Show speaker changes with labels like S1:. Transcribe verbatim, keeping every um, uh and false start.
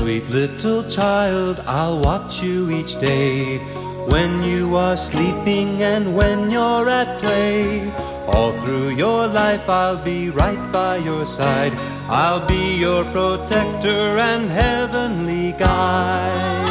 S1: Sweet little child, I'll watch you each day, when you are sleeping and when you're at play. All through your life I'll be right by your side. I'll be your protector and heavenly guide.